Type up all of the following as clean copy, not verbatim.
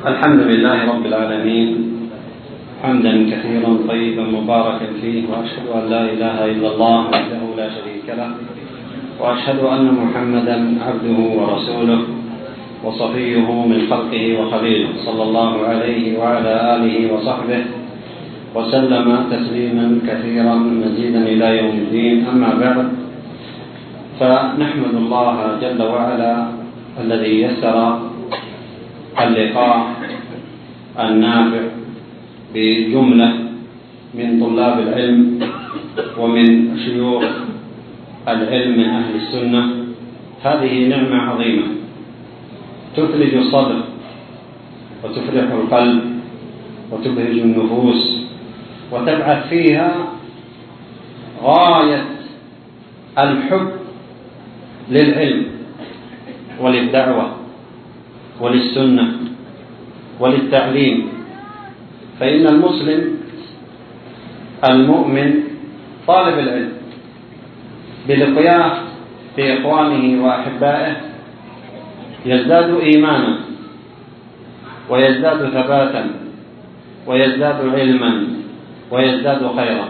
الحمد لله رب العالمين حمدا كثيرا طيبا مباركا فيه، وأشهد أن لا إله إلا الله وحده لا شريك له، وأشهد أن محمدا عبده ورسوله وصفيه من خلقه وخليله، صلى الله عليه وعلى آله وصحبه وسلم تسليما كثيرا مزيدا إلى يوم الدين. أما بعد، فنحمد الله جل وعلا الذي يسر اللقاء النافع بجملة من طلاب العلم ومن شيوخ العلم من أهل السنة. هذه نعمة عظيمة تثلج الصدر وتفرح القلب وتبهج النفوس، وتبعث فيها غاية الحب للعلم وللدعوة وللسنة وللتعليم. فإن المسلم المؤمن طالب العلم بلقياه بإخوانه وأحبائه يزداد إيمانا ويزداد ثباتا ويزداد علما ويزداد خيرا.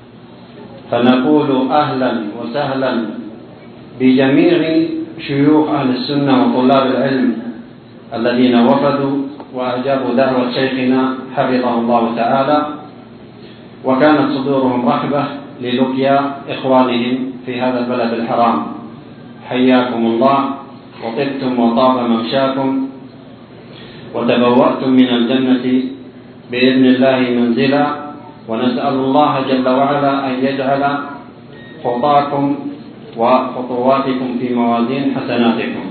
فنقول أهلا وسهلا بجميع شيوخ أهل السنة وطلاب العلم الذين وفدوا وأجابوا دعوة شيخنا حفظه الله تعالى، وكانت صدورهم رحبة للقيا إخوانهم في هذا البلد الحرام. حياكم الله وطبتم وطاب ممشاكم وتبوأتم من الجنة بإذن الله منزلا، ونسأل الله جل وعلا أن يجعل خطاكم وخطواتكم في موازين حسناتكم.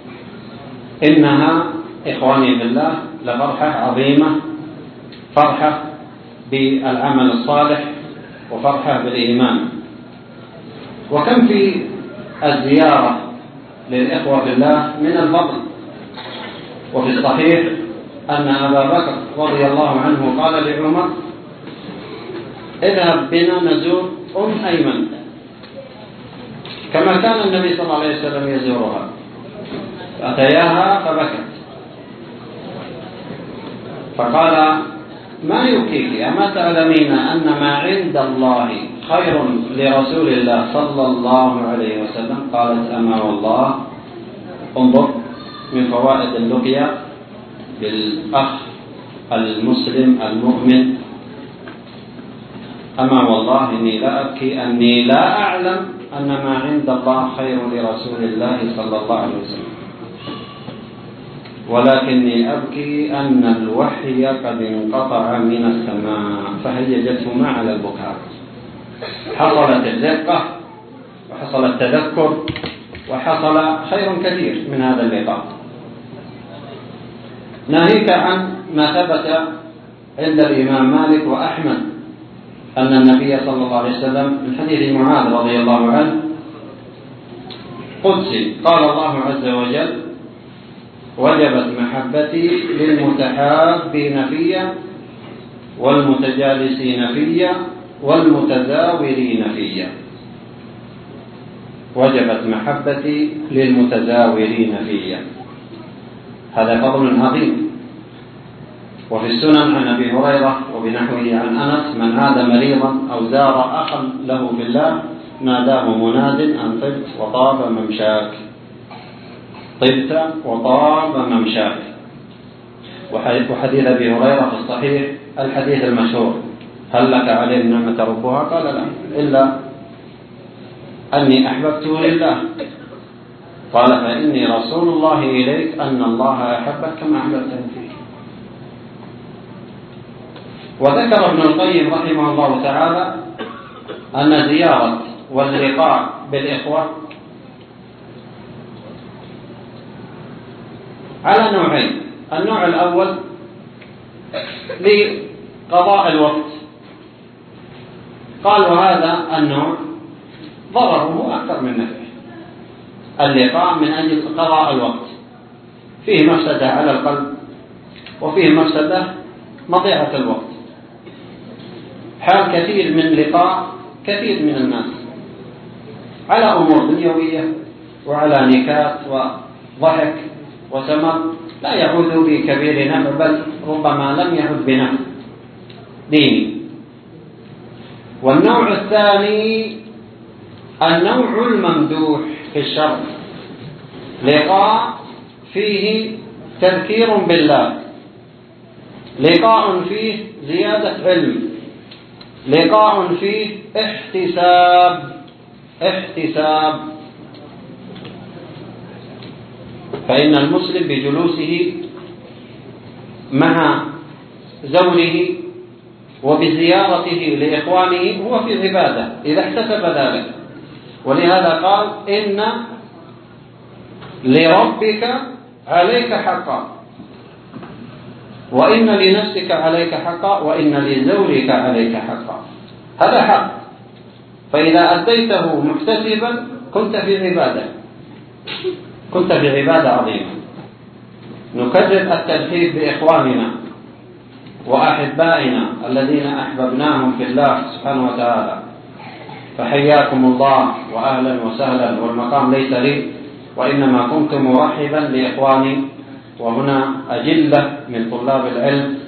إنها إخواني بالله لفرحة عظيمة، فرحة بالعمل الصالح وفرحة بالإيمان. وكم في الزيارة للإخوة بالله من الفضل. وفي الصحيح أن أبا بكر رضي الله عنه قال لعمر: اذهب بنا نزور أيمن، كما كان النبي صلى الله عليه وسلم يزورها. فأتياها فبكت، فقال: ما يبكيك؟ أما تعلمين أن ما عند الله خير لرسول الله صلى الله عليه وسلم؟ قالت: أما والله. انظر من فوائد اللقيا بالأخ المسلم المؤمن: أما والله إني لا أبكي أني لا أعلم أن ما عند الله خير لرسول الله صلى الله عليه وسلم، ولكني أبكي أن الوحي قد انقطع من السماء فهيجتهما على البكاء. حصلت الرقة وحصل التذكر وحصل خير كثير من هذا اللقاء. ناهيك عن ما ثبت عند الإمام مالك وأحمد أن النبي صلى الله عليه وسلم من حديث معاذ رضي الله عنه قدسي قال الله عز وجل: وجبت محبتي للمتحابين في والمتجالسين في والمتزاورين في. وجبت محبتي للمتزاورين في، هذا فضل عظيم. وفي السنن عن أبي هريرة وبنحوه عن أنس: من عاد مريضا أو زار أخا له في الله ناداه مناد أن طبت وطاب ممشاك، طبت وطاب ممشاك. وحديث أبي هريرة في الصحيح الحديث المشهور: هل لك عليه نعمة ربها؟ قال: لا، إلا أني أحببته لله. قال: فإني رسول الله إليك أن الله أحبك كما أحببتني فيه. وذكر ابن القيم رحمه الله تعالى أن زيارة واللقاء بالإخوة على نوعين. النوع الأول لقضاء الوقت، قال: وهذا النوع ضرره أكثر من نفعه. اللقاء من أجل قضاء الوقت فيه مفسدة على القلب وفيه مفسدة مضيعة الوقت. حال كثير من لقاء كثير من الناس على أمور دنيوية وعلى نكات وضحك وسمر، لا يعود بكبير نفع، بل ربما لم يعد بنفع ديني. والنوع الثاني النوع الممدوح في الشرع، لقاء فيه تذكير بالله، لقاء فيه زيادة علم، لقاء فيه احتساب. فإن المسلم بجلوسه مع زوره وبزيارته لإخوانه هو في عبادة إذا احتسب ذلك. ولهذا قال إن لربك عليك حقا، وإن لنفسك عليك حقا، وإن لزوجك عليك حقا. هذا حق، فإذا أديته محتسبا كنت في عبادة عظيمة. نكرر الترحيب بإخواننا وأحبائنا الذين أحببناهم في الله سبحانه وتعالى، فحياكم الله وأهلا وسهلا. والمقام ليس لي، وإنما كنت مرحبا لإخواني، وهنا أجلة من طلاب العلم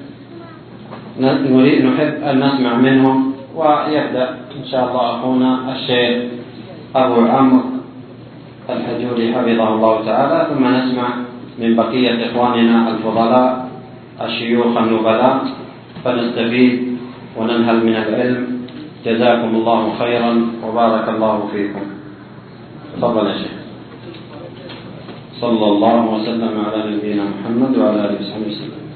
نحب أن نسمع منهم. ويبدأ إن شاء الله أخونا الشيخ أبو عمرو الحجوري حفظه الله تعالى، ثم نسمع من بقية إخواننا الفضلاء الشيوخ النبلاء، فنستفيد وننهل من العلم. جزاكم الله خيرا وبارك الله فيكم. تفضل يا شيخ. صلى الله وسلم على نبينا محمد وعلى آله وصحبه وسلم.